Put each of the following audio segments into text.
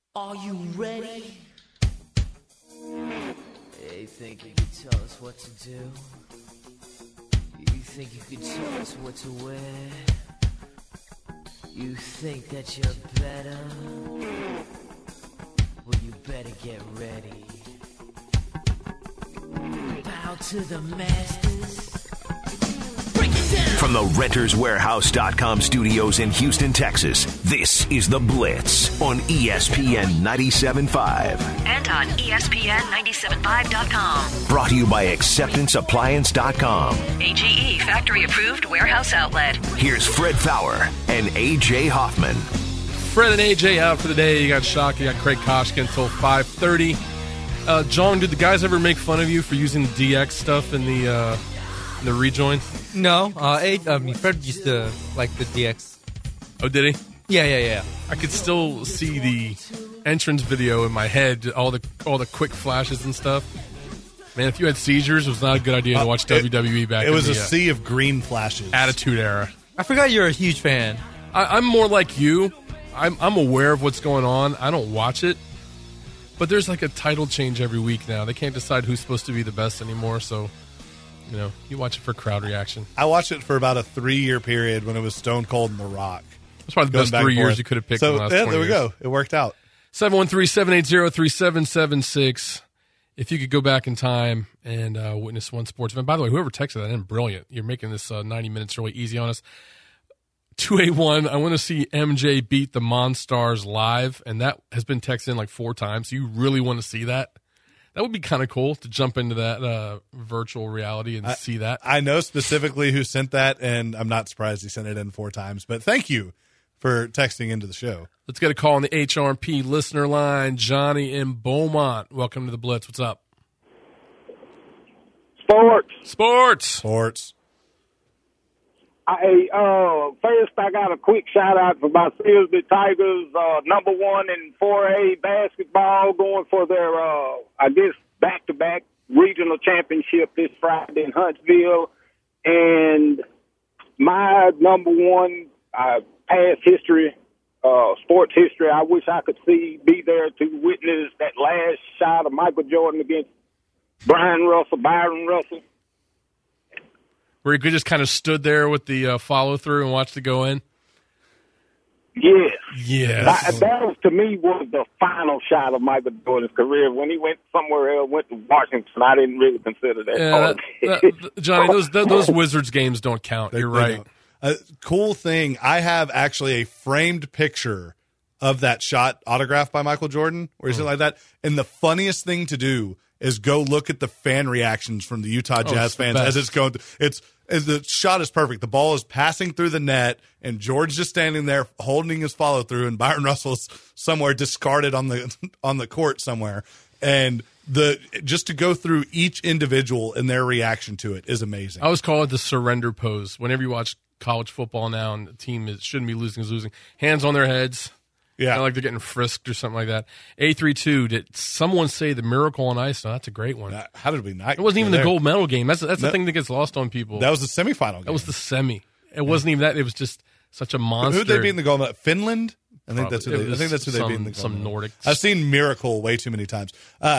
Are you ready? Hey, think you could tell us what to do? You think you could tell us what to wear? You think that you're better? Well, you better get ready. Bow to the masters. From the RentersWarehouse.com studios in Houston, Texas, this is The Blitz on ESPN 97.5. And on ESPN975.com. Brought to you by AcceptanceAppliance.com. AGE factory-approved warehouse outlet. Here's Fred Fowler and A.J. Hoffman. Fred and A.J. out for the day. You got Shock, you got Craig Koshkin until 5:30. John, did the guys ever make fun of you for using DX stuff in the rejoin? No, Fred used to like the DX. Oh, did he? Yeah. I could still see the entrance video in my head, all the quick flashes and stuff. Man, if you had seizures, it was not a good idea to watch WWE back then. It was a sea of green flashes. Attitude Era. I forgot you're a huge fan. I'm more like you. I'm aware of what's going on. I don't watch it. But there's like a title change every week now. They can't decide who's supposed to be the best anymore, so... You know, you watch it for crowd reaction. I watched it for about a 3-year period when it was Stone Cold and The Rock. That's probably the best 3 years you could have picked in the last 20 there we years. go. It worked out. 713-780-3776. If you could go back in time and witness one sports event. By the way, whoever texted that in, brilliant. You're making this 90 minutes really easy on us. 281, I want to see MJ beat the Monstars live, and that has been texted in like 4 times. So you really want to see that? That would be kind of cool to jump into that virtual reality and see that. I know specifically who sent that, and I'm not surprised he sent it in 4 times. But thank you for texting into the show. Let's get a call on the HRP listener line. Johnny in Beaumont. Welcome to the Blitz. What's up? Sports. First, I got a quick shout-out for my Silsbee Tigers, number 1 in 4A basketball, going for their, back-to-back regional championship this Friday in Huntsville. And my number 1 past history, sports history, I wish I could be there to witness that last shot of Michael Jordan against Byron Russell. Where he just kind of stood there with the follow-through and watched it go in? Yes. Yes. That was, to me, was the final shot of Michael Jordan's career. When he went somewhere else, went to Washington, I didn't really consider that. Johnny, those Wizards games don't count. You're right. Cool thing, I have actually a framed picture of that shot autographed by Michael Jordan, or something like that. And the funniest thing to do is go look at the fan reactions from the Utah Jazz fans as it's going. The shot is perfect. The ball is passing through the net, and George just standing there holding his follow through, and Byron Russell's somewhere discarded on the court somewhere. And just to go through each individual and their reaction to it is amazing. I always call it the surrender pose. Whenever you watch college football now, and the team shouldn't be losing, is losing, hands on their heads. Yeah, like they're getting frisked or something like that. 832, did someone say the Miracle on Ice? No, that's a great one. How did we not? It wasn't even the gold medal game. That's the thing that gets lost on people. That was the semifinal game. That was the semi. It wasn't even that. It was just such a monster. Who did they beat in the gold medal? Finland? I think that's who they beat in the gold medal. Some Nordic. I've seen Miracle way too many times.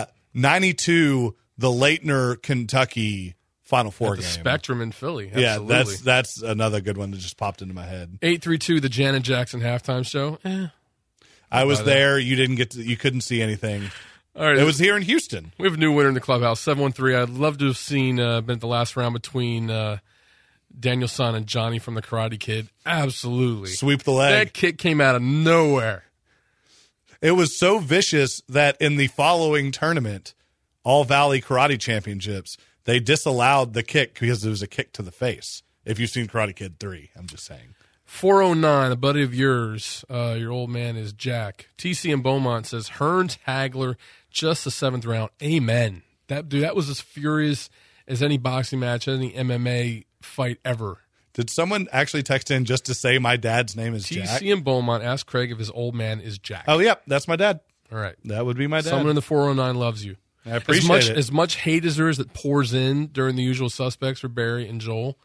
92, the Leitner, Kentucky Final Four game. Spectrum in Philly. Absolutely. Yeah, that's another good one that just popped into my head. 832, the Janet Jackson halftime show. I was there. You you couldn't see anything. All right, it was here in Houston. We have a new winner in the clubhouse. 713. I'd love to have seen been at the last round between Daniel-san and Johnny from the Karate Kid. Absolutely, sweep the leg. That kick came out of nowhere. It was so vicious that in the following tournament, All Valley Karate Championships, they disallowed the kick because it was a kick to the face. If you've seen Karate Kid 3, I'm just saying. 409, a buddy of yours, your old man is Jack. TC in Beaumont says, Hearns Hagler, just the 7th round. Amen. That was as furious as any boxing match, any MMA fight ever. Did someone actually text in just to say my dad's name is Jack? TC in Beaumont asked Craig if his old man is Jack. Oh, yep, that's my dad. All right. That would be my dad. Someone in the 409 loves you. I appreciate it. As much hate as there is that pours in during the usual suspects for Barry and Joel,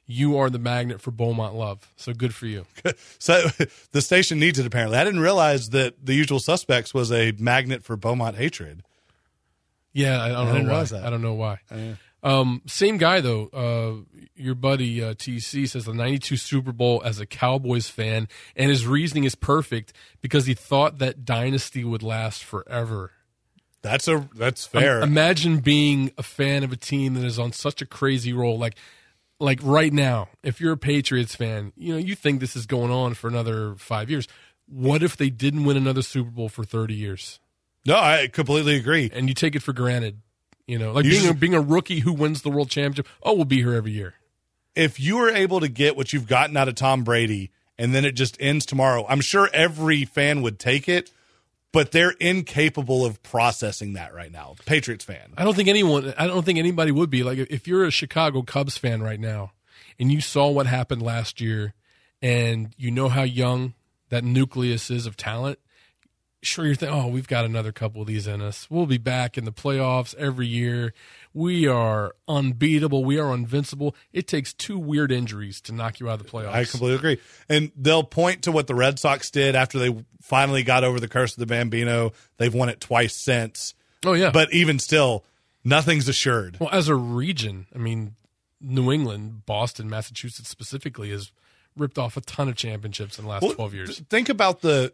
you are the magnet for Beaumont love. So good for you. So the station needs it, apparently. I didn't realize that The Usual Suspects was a magnet for Beaumont hatred. Yeah, I don't know why. realize that. I don't know why. Same guy, though. Your buddy TC says the 92 Super Bowl as a Cowboys fan, and his reasoning is perfect because he thought that dynasty would last forever. That's fair. Imagine being a fan of a team that is on such a crazy roll. Like right now, if you're a Patriots fan, you think this is going on for another 5 years. What if they didn't win another Super Bowl for 30 years? No, I completely agree. And you take it for granted. Being a rookie who wins the world championship. Oh, we'll be here every year. If you were able to get what you've gotten out of Tom Brady and then it just ends tomorrow, I'm sure every fan would take it, but they're incapable of processing that right now. Patriots fan. I don't think anybody would be. Like, if you're a Chicago Cubs fan right now and you saw what happened last year and you know how young that nucleus is of talent, sure, you're thinking, we've got another couple of these in us. We'll be back in the playoffs every year. We are unbeatable. We are invincible. It takes 2 weird injuries to knock you out of the playoffs. I completely agree. And they'll point to what the Red Sox did after they finally got over the curse of the Bambino. They've won it twice since. Oh, yeah. But even still, nothing's assured. Well, as a region, I mean, New England, Boston, Massachusetts specifically has ripped off a ton of championships in the last 12 years. Think about the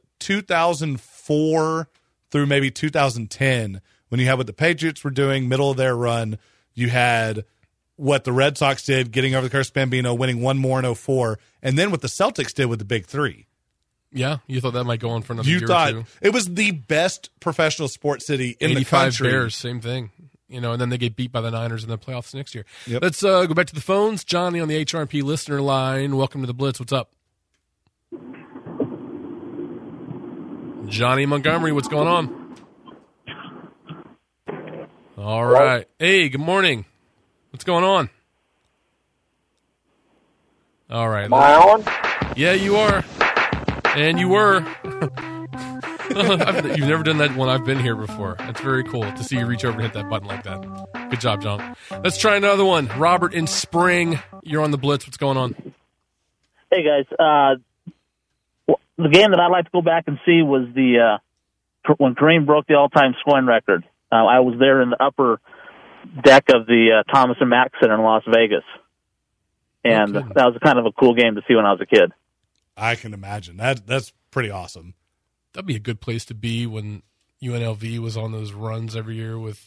2004 through maybe 2010 when you had what the Patriots were doing, middle of their run. You had what the Red Sox did, getting over the curse of Bambino, winning one more in 04, and then what the Celtics did with the Big Three. Yeah, you thought that might go on for another year or two. It was the best professional sports city in the country. 85 Bears, same thing. And then they get beat by the Niners in the playoffs next year. Yep. Let's go back to the phones. Johnny on the HRP listener line. Welcome to the Blitz. What's up? Johnny Montgomery, what's going on? All right. Hey, good morning. What's going on? All right. Am I on? Yeah, you are. And you were. You've never done that when I've been here before. That's very cool to see you reach over and hit that button like that. Good job, John. Let's try another one. Robert in Spring, you're on the Blitz. What's going on? Hey, guys. The game that I'd like to go back and see was when Kareem broke the all-time scoring record. I was there in the upper deck of the Thomas and Mack Center in Las Vegas. And that was kind of a cool game to see when I was a kid. I can imagine. That's pretty awesome. That'd be a good place to be when UNLV was on those runs every year with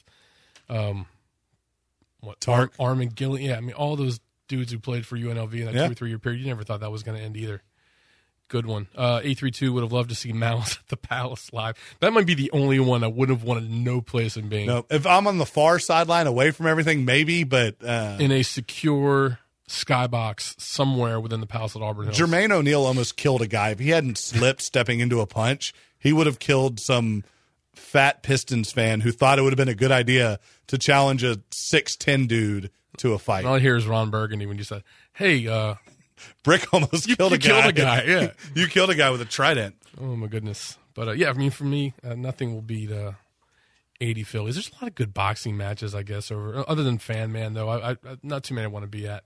Tark? Armin Gilliam. Yeah, I mean, all those dudes who played for UNLV in that 2 or 3 year period. You never thought that was going to end either. Good one. 832 would have loved to see Malice at the Palace live. That might be the only one I wouldn't have wanted no place in being. No, if I'm on the far sideline away from everything, maybe, but in a secure skybox somewhere within the Palace at Auburn Hills. Jermaine O'Neal almost killed a guy. If he hadn't slipped stepping into a punch, he would have killed some fat Pistons fan who thought it would have been a good idea to challenge a 6'10" dude to a fight. All I hear is Ron Burgundy when you said, hey, Brick almost killed a guy. You killed a guy, yeah. You killed a guy with a trident. Oh, my goodness. But, yeah, I mean, for me, nothing will beat 80 Phillies. There's a lot of good boxing matches, I guess, other than Fan Man, though. I not too many I want to be at.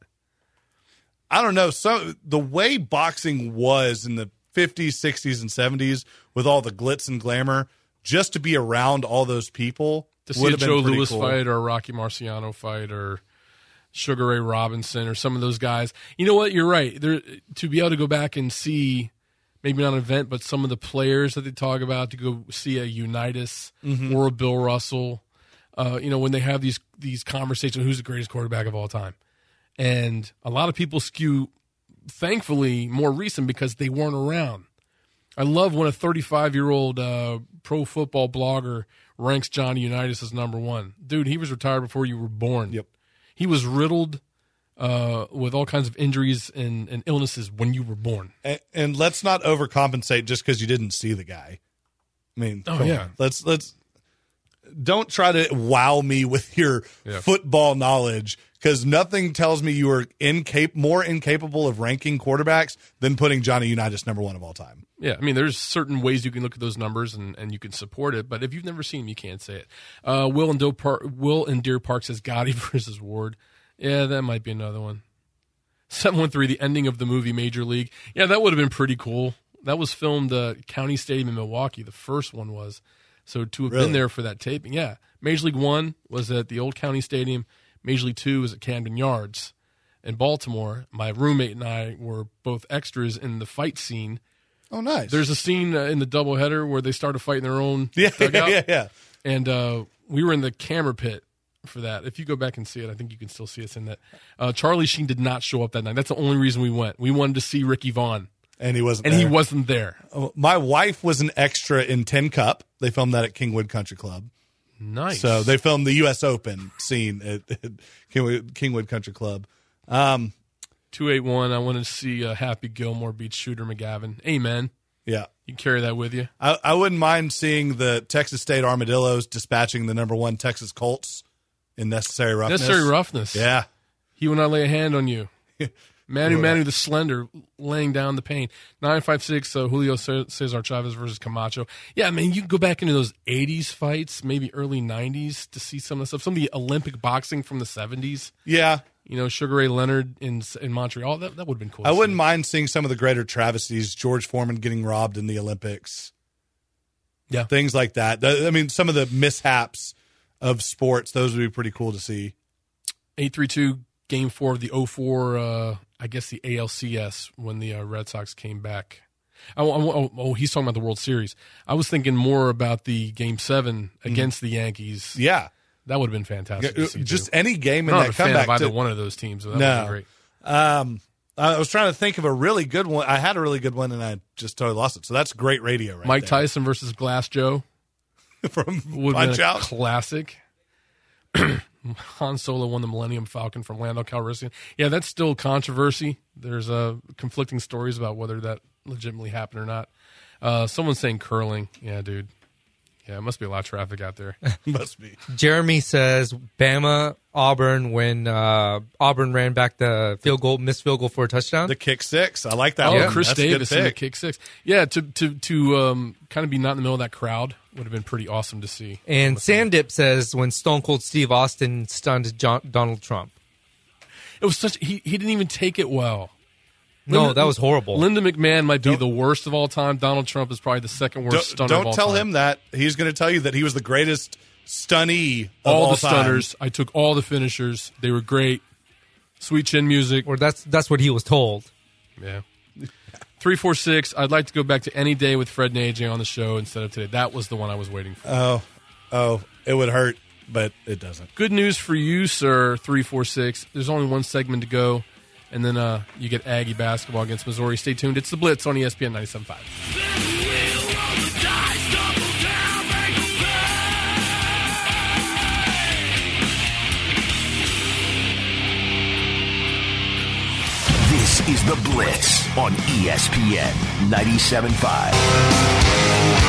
I don't know. So the way boxing was in the 50s, 60s, and 70s with all the glitz and glamour, just to be around all those people to see a Joe Louis fight or a Rocky Marciano fight or Sugar Ray Robinson or some of those guys. You know what? You're right. To be able to go back and see, maybe not an event, but some of the players that they talk about, to go see a Unitas or a Bill Russell, when they have these conversations, who's the greatest quarterback of all time? And a lot of people skew, thankfully, more recent because they weren't around. I love when a 35-year-old pro football blogger ranks Johnny Unitas as number one. Dude, he was retired before you were born. Yep. He was riddled with all kinds of injuries and illnesses when you were born. And let's not overcompensate just because you didn't see the guy. I mean, come on. Let's don't try to wow me with your football knowledge, because nothing tells me you are more incapable of ranking quarterbacks than putting Johnny Unitas number one of all time. Yeah, I mean, there's certain ways you can look at those numbers and you can support it, but if you've never seen him, you can't say it. Will in Deer Park says Gotti versus Ward. Yeah, that might be another one. 713, the ending of the movie Major League. Yeah, that would have been pretty cool. That was filmed at County Stadium in Milwaukee. The first one was. So to have been there for that taping, yeah. Major League 1 was at the old County Stadium. Major League 2 was at Camden Yards in Baltimore. My roommate and I were both extras in the fight scene. Oh, nice. There's a scene in the doubleheader where they start a fight in their own dugout. Yeah. And we were in the camera pit for that. If you go back and see it, I think you can still see us in that. Charlie Sheen did not show up that night. That's the only reason we went. We wanted to see Ricky Vaughn. And he wasn't and there. he wasn't there. My wife was an extra in Tin Cup. They filmed that at Kingwood Country Club. Nice. So they filmed the U.S. Open scene at Kingwood Country Club. 281, I want to see Happy Gilmore beat Shooter McGavin. Amen. Yeah. You can carry that with you. I wouldn't mind seeing the Texas State Armadillos dispatching the number 1 Texas Colts in Necessary Roughness. Necessary Roughness. Yeah. He will not lay a hand on you. Manu the Slender laying down the pain. 956, Julio Cesar Chavez versus Camacho. Yeah, I mean, you can go back into those 80s fights, maybe early 90s to see some of the stuff. Some of the Olympic boxing from the 70s. Yeah. You know, Sugar Ray Leonard in Montreal. That would have been cool. I wouldn't mind seeing some of the greater travesties. George Foreman getting robbed in the Olympics. Yeah. Things like that. I mean, some of the mishaps of sports, those would be pretty cool to see. 832, Game 4 of the 04, I guess the ALCS when the Red Sox came back. Oh, he's talking about the World Series. I was thinking more about the Game 7 against the Yankees. Yeah. That would have been fantastic to see, just too. any game in I'm that not a fan comeback. of either one of those teams, so that would have been great. I was trying to think of a really good one. I had a really good one, and I just totally lost it. So that's great radio right Mike there. Tyson versus Glass Joe. From Would have been a Punch-Out. classic. Han Solo won the Millennium Falcon from Lando Calrissian. Yeah, that's still controversy. There's conflicting stories about whether that legitimately happened or not. Someone's saying curling. Yeah, dude. Yeah, it must be a lot of traffic out there. Must be. Jeremy says Bama, Auburn, when Auburn ran back the missed field goal for a touchdown. The kick six. I like that Oh, one. Chris That's a good Davis in the pick. kick six. Yeah, to kind of be not in the middle of that crowd would have been pretty awesome to see. And Sandip says when Stone Cold Steve Austin stunned Donald Trump. It was such he didn't even take it well. No, that was horrible. Linda McMahon might be the worst of all time. Donald Trump is probably the second worst stunner of all Don't tell time. him that. He's going to tell you that he was the greatest stunnee of all all the time. stunners. I took all the finishers. They were great. Sweet chin music. Or that's what he was told. Yeah. 346. I'd like to go back to any day with Fred and AJ on the show instead of today. That was the one I was waiting for. Oh, it would hurt, but it doesn't. Good news for you, sir. 346. There's only one segment to go, and then you get Aggie basketball against Missouri. Stay tuned. It's the Blitz on ESPN 97.5. This is The Blitz on ESPN 97.5.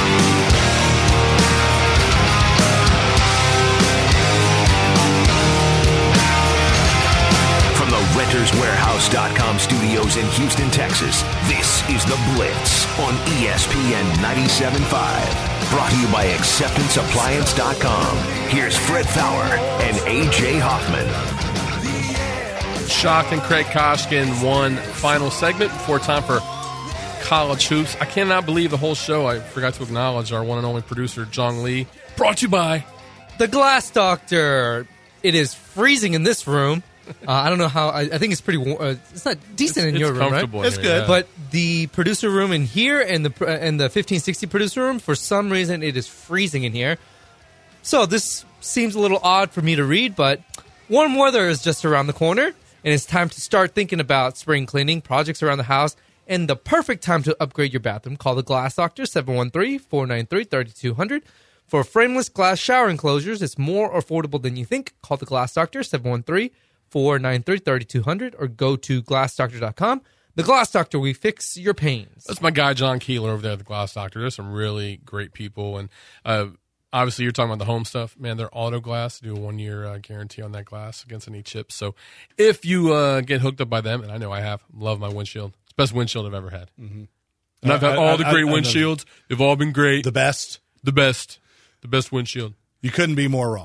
From the RentersWarehouse.com studios in Houston, Texas, this is The Blitz on ESPN 97.5. Brought to you by AcceptanceAppliance.com. Here's Fred Fowler and AJ Hoffman. Shock and Craig Koshkin, one final segment before time for College Hoops. I cannot believe the whole show. I forgot to acknowledge our one and only producer, Jong Lee. Brought to you by The Glass Doctor. It is freezing in this room. I don't know how. I think it's pretty warm. It's not decent in your room, right? comfortable. It's here, good. yeah. But the producer room in here and the 1560 producer room, for some reason, it is freezing in here. So this seems a little odd for me to read, but warm weather is just around the corner, and it's time to start thinking about spring cleaning, projects around the house, and the perfect time to upgrade your bathroom. Call the Glass Doctor, 713-493-3200. For frameless glass shower enclosures, it's more affordable than you think. Call the Glass Doctor, 713-493-3200, or go to glassdoctor.com. The Glass Doctor, we fix your pains. That's my guy, John Keeler, over there at the Glass Doctor. There's some really great people. And obviously, you're talking about the home stuff. Man, they're auto glass. Do a 1-year guarantee on that glass against any chips. So if you get hooked up by them, and I know I have, love my windshield. It's the best windshield I've ever had. Mm-hmm. And I've had all the great windshields. They've all been great. The best. The best windshield. You couldn't be more wrong.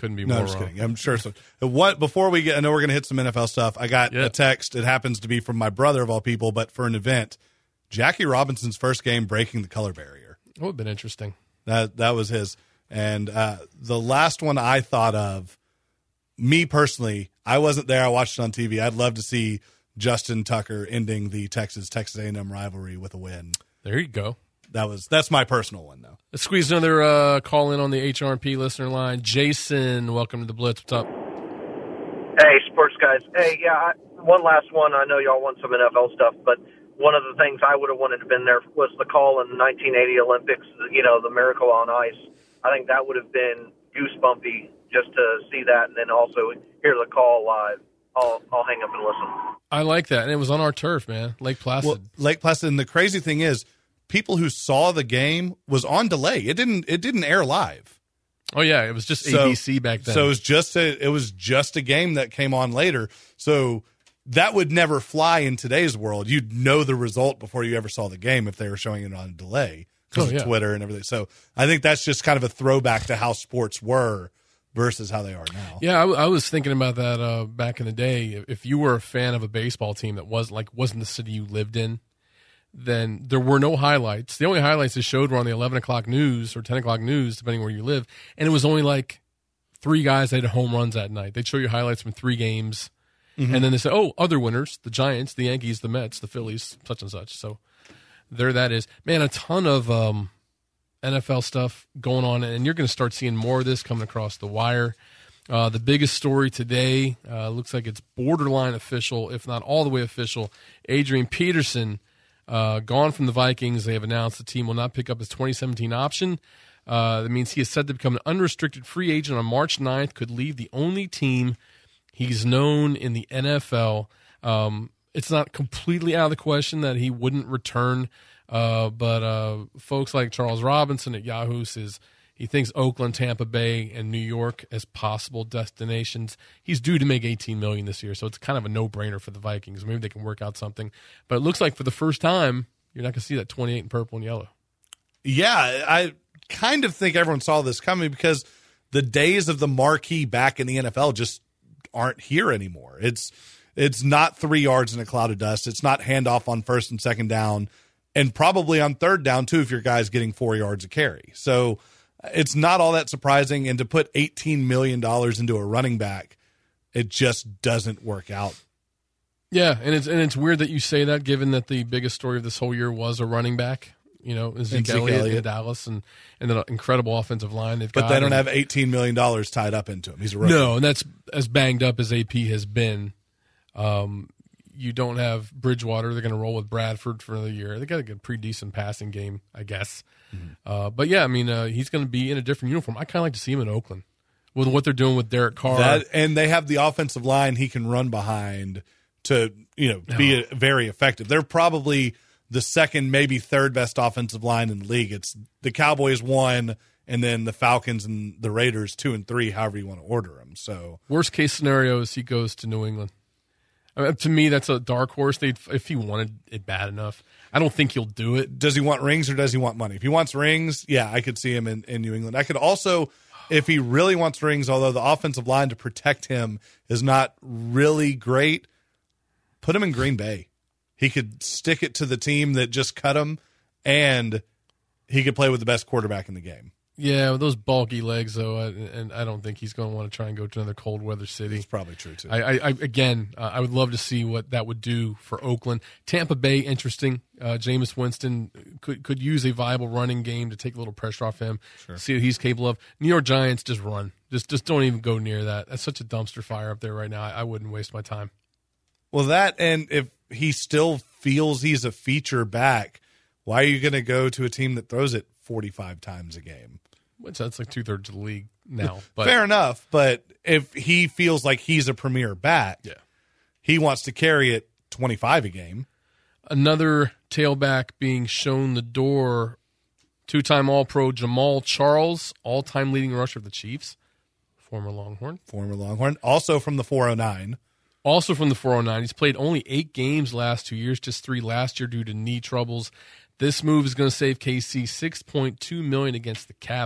Couldn't be No, more I'm just wrong. kidding. I'm sure. So, before we get, I know we're going to hit some NFL stuff. I got a text. It happens to be from my brother of all people, but for an event, Jackie Robinson's first game breaking the color barrier. That would have been interesting. That was his. And the last one I thought of, me personally, I wasn't there. I watched it on TV. I'd love to see Justin Tucker ending the Texas A&M rivalry with a win. There you go. That's my personal one, though. Let's squeeze another call in on the HRP listener line. Jason, welcome to the Blitz. What's up? Hey, sports guys. Hey, yeah, one last one. I know y'all want some NFL stuff, but one of the things I would have wanted to have been there was the call in the 1980 Olympics, the Miracle on Ice. I think that would have been goosebumpy just to see that and then also hear the call live. I'll hang up and listen. I like that. And it was on our turf, man. Lake Placid. Well, Lake Placid. And the crazy thing is, people who saw the game was on delay. It didn't air live. Oh yeah, it was just ABC back then. So it was just a game that came on later. So that would never fly in today's world. You'd know the result before you ever saw the game if they were showing it on delay because of Twitter and everything. So I think that's just kind of a throwback to how sports were versus how they are now. Yeah, I was thinking about that back in the day. If you were a fan of a baseball team that wasn't the city you lived in, then there were no highlights. The only highlights they showed were on the 11 o'clock news or 10 o'clock news, depending where you live. And it was only like 3 guys that had home runs that night. They'd show you highlights from 3 games. Mm-hmm. And then they say, other winners, the Giants, the Yankees, the Mets, the Phillies, such and such. So there that is. Man, a ton of NFL stuff going on. And you're going to start seeing more of this coming across the wire. The biggest story today, looks like it's borderline official, if not all the way official. Adrian Peterson gone from the Vikings. They have announced the team will not pick up his 2017 option. That means he is set to become an unrestricted free agent on March 9th, could leave the only team he's known in the NFL. It's not completely out of the question that he wouldn't return, but folks like Charles Robinson at Yahoo says he thinks Oakland, Tampa Bay, and New York as possible destinations. He's due to make $18 million this year, so it's kind of a no-brainer for the Vikings. Maybe they can work out something. But it looks like for the first time, you're not going to see that 28 in purple and yellow. Yeah, I kind of think everyone saw this coming because the days of the marquee back in the NFL just aren't here anymore. It's not 3 yards in a cloud of dust. It's not handoff on first and second down, and probably on third down, too, if your guy's getting 4 yards a carry. So it's not all that surprising, and to put $18 million into a running back, it just doesn't work out. Yeah, and it's weird that you say that, given that the biggest story of this whole year was a running back. Zeke Elliott in Dallas, and an incredible offensive line they've got. But they don't have $18 million tied up into him. He's a rookie. No, and that's as banged up as AP has been. You don't have Bridgewater. They're going to roll with Bradford for another year. They got a good, pretty decent passing game, I guess. Mm-hmm. But yeah, I mean, he's going to be in a different uniform. I kind of like to see him in Oakland with what they're doing with Derek Carr. And they have the offensive line he can run behind to be very effective. They're probably the second, maybe third best offensive line in the league. It's the Cowboys 1, and then the Falcons and the Raiders 2 and 3, however you want to order them. So worst case scenario is he goes to New England. I mean, to me, that's a dark horse. If he wanted it bad enough, I don't think he'll do it. Does he want rings or does he want money? If he wants rings, yeah, I could see him in New England. I could also, if he really wants rings, although the offensive line to protect him is not really great, put him in Green Bay. He could stick it to the team that just cut him, and he could play with the best quarterback in the game. Yeah, with those bulky legs, though, and I don't think he's going to want to try and go to another cold weather city. That's probably true, too. I would love to see what that would do for Oakland. Tampa Bay, interesting. Jameis Winston could use a viable running game to take a little pressure off him, see what he's capable of. New York Giants, just run. Just don't even go near that. That's such a dumpster fire up there right now. I wouldn't waste my time. Well, that, and if he still feels he's a feature back, why are you going to go to a team that throws it 45 times a game? Which that's like 2/3 of the league now. But fair enough, but if he feels like he's a premier back, he wants to carry it 25 a game. Another tailback being shown the door, 2-time All-Pro Jamal Charles, all-time leading rusher of the Chiefs, former Longhorn. Also from the 409. He's played only 8 games last 2 years, just 3 last year due to knee troubles. This move is going to save KC $6.2 million against the cap.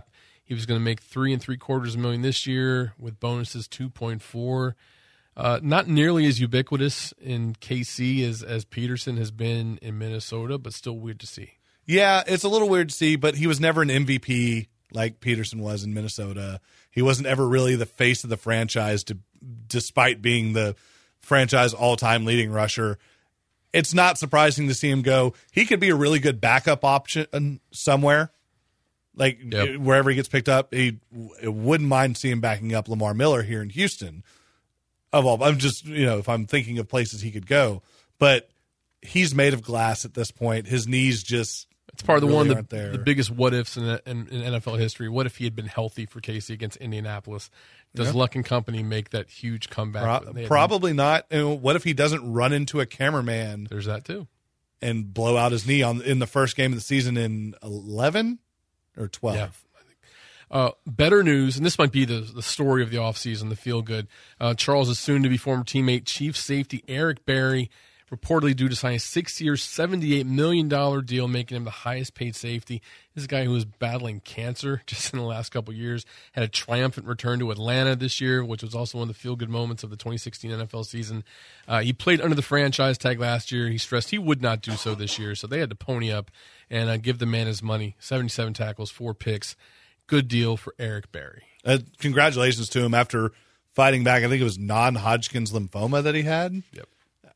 He was going to make $3 3/4 million this year with bonuses 2.4. Not nearly as ubiquitous in KC as Peterson has been in Minnesota, but still weird to see. Yeah, it's a little weird to see, but he was never an MVP like Peterson was in Minnesota. He wasn't ever really the face of the franchise, despite being the franchise all-time leading rusher. It's not surprising to see him go. He could be a really good backup option somewhere, like wherever he gets picked up. He wouldn't mind seeing him backing up Lamar Miller here in Houston. I'm just, if I'm thinking of places he could go, but he's made of glass at this point. His knees just. It's part of the really one of the biggest what ifs in NFL history. What if he had been healthy for KC against Indianapolis? Does Luck and company make that huge comeback? Probably not. And what if he doesn't run into a cameraman? There's that too, and blow out his knee in the first game of the season in 11 or 12. Yeah. Better news, and this might be the story of the offseason, the feel good. Charles' soon-to-be former teammate, Chief Safety Eric Berry, reportedly due to sign a 6-year, $78 million deal, making him the highest-paid safety. This is a guy who was battling cancer just in the last couple of years, had a triumphant return to Atlanta this year, which was also one of the feel-good moments of the 2016 NFL season. He played under the franchise tag last year. He stressed he would not do so this year, so they had to pony up and give the man his money. 77 tackles, 4 picks. Good deal for Eric Berry. Congratulations to him after fighting back. I think it was non-Hodgkin's lymphoma that he had. Yep.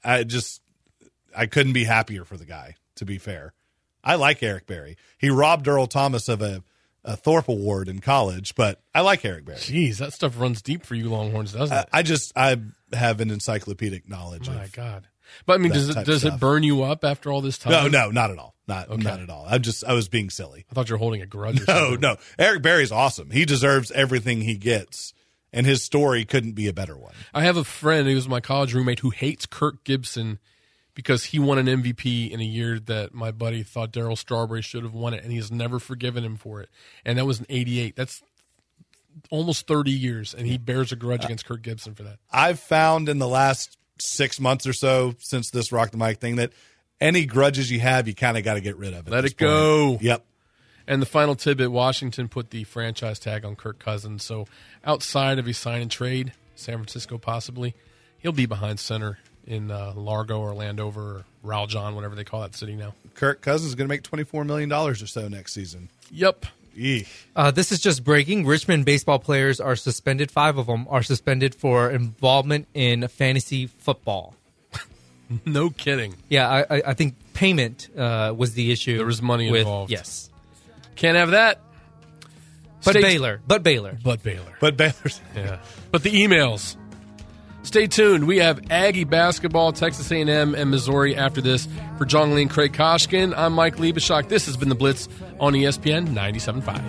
I couldn't be happier for the guy, to be fair. I like Eric Berry. He robbed Earl Thomas of a Thorpe Award in college, but I like Eric Berry. Jeez, that stuff runs deep for you Longhorns, doesn't it? I have an encyclopedic knowledge. My God. But I mean, does it burn you up after all this time? No, not at all. Not at all. I was being silly. I thought you were holding a grudge or something. No. Eric Berry's awesome. He deserves everything he gets, and his story couldn't be a better one. I have a friend who was my college roommate who hates Kirk Gibson because he won an MVP in a year that my buddy thought Darryl Strawberry should have won it, and he has never forgiven him for it. And that was in '88. That's almost 30 years, and he bears a grudge against Kirk Gibson for that. I've found in the last 6 months or so since this Rock the Mic thing that any grudges you have, you kind of got to get rid of. Let it go. Yep. And the final tidbit, Washington put the franchise tag on Kirk Cousins. So outside of a sign and trade, San Francisco possibly, he'll be behind center in Largo or Landover or Raljon, whatever they call that city now. Kirk Cousins is going to make $24 million or so next season. Yep. This is just breaking. Richmond baseball players are suspended. 5 of them are suspended for involvement in fantasy football. No kidding. Yeah, I think payment was the issue. There was money involved. Yes. Can't have that. But Baylor. Baylor's. Yeah. But the emails. Stay tuned. We have Aggie basketball, Texas A&M, and Missouri after this. For John Lee and Craig Koshkin, I'm Mike Liebeshock. This has been The Blitz on ESPN 97.5.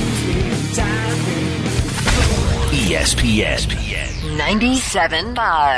ESPN 97.5.